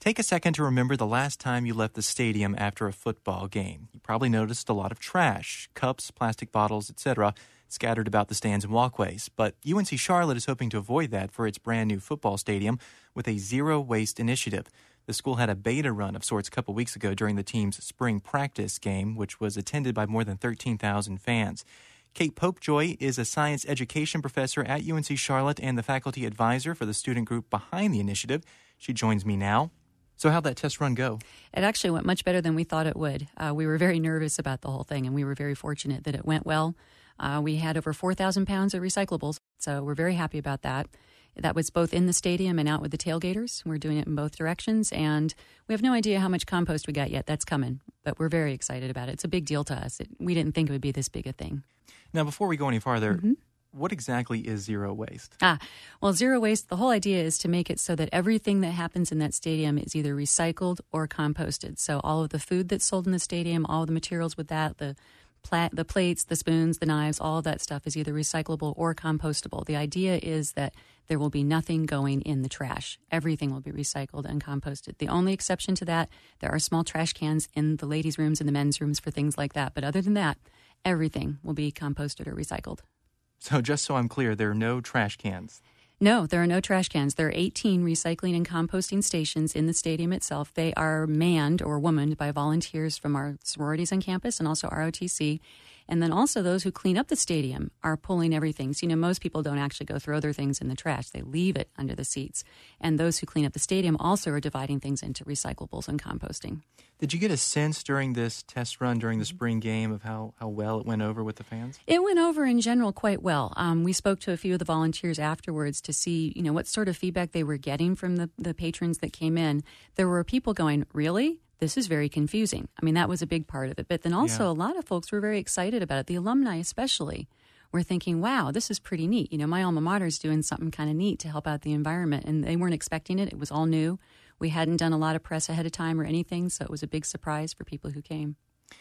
Take a second to remember the last time you left the stadium after a football game. You probably noticed a lot of trash, cups, plastic bottles, etc., scattered about the stands and walkways. But UNC Charlotte is hoping to avoid that for its brand new football stadium with a zero-waste initiative. The school had a beta run of sorts a couple weeks ago during the team's spring practice game, which was attended by more than 13,000 fans. Kate Popejoy is a science education professor at UNC Charlotte and the faculty advisor for the student group behind the initiative. She joins me now. So how'd that test run go? It actually went much better than we thought it would. We were very nervous about the whole thing, and we were very fortunate that it went well. We had over 4,000 pounds of recyclables, so we're very happy about that. That was both in the stadium and out with the tailgaters. We're doing it in both directions, and we have no idea how much compost we got yet. That's coming, but we're very excited about it. It's a big deal to us. We didn't think it would be this big a thing. Now, before we go any farther, what exactly is zero waste? Well, zero waste, the whole idea is to make it so that everything that happens in that stadium is either recycled or composted. So all of the food that's sold in the stadium, all of the materials with that, the plates, the spoons, the knives, all of that stuff is either recyclable or compostable. The idea is that there will be nothing going in the trash. Everything will be recycled and composted. The only exception to that, there are small trash cans in the ladies' rooms and the men's rooms for things like that. But other than that, everything will be composted or recycled. So just so I'm clear, there are no trash cans? No, there are no trash cans. There are 18 recycling and composting stations in the stadium itself. They are manned or womaned by volunteers from our sororities on campus and also ROTC. And then also those who clean up the stadium are pulling everything. So, most people don't actually go throw their things in the trash. They leave it under the seats. And those who clean up the stadium also are dividing things into recyclables and composting. Did you get a sense during this test run, during the spring game, of how well it went over with the fans? It went over in general quite well. We spoke to a few of the volunteers afterwards to see, what sort of feedback they were getting from the patrons that came in. There were people going, really? This is very confusing. I mean, that was a big part of it. But then also a lot of folks were very excited about it. The alumni especially were thinking, wow, this is pretty neat. My alma mater is doing something kind of neat to help out the environment. And they weren't expecting it. It was all new. We hadn't done a lot of press ahead of time or anything, so it was a big surprise for people who came.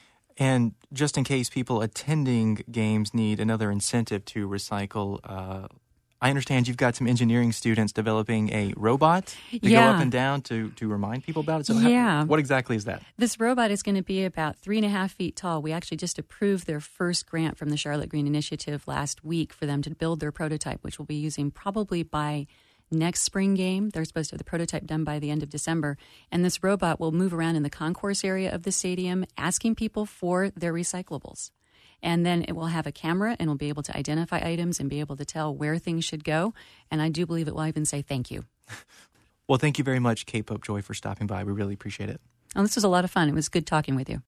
And just in case people attending games need another incentive to recycle, I understand you've got some engineering students developing a robot to go up and down to remind people about it. So what exactly is that? This robot is going to be about 3.5 feet tall. We actually just approved their first grant from the Charlotte Green Initiative last week for them to build their prototype, which we'll be using probably by next spring game. They're supposed to have the prototype done by the end of December. And this robot will move around in the concourse area of the stadium, asking people for their recyclables. And then it will have a camera and will be able to identify items and be able to tell where things should go. And I do believe it will even say thank you. Well, thank you very much, Kate Popejoy, for stopping by. We really appreciate it. Oh, this was a lot of fun. It was good talking with you.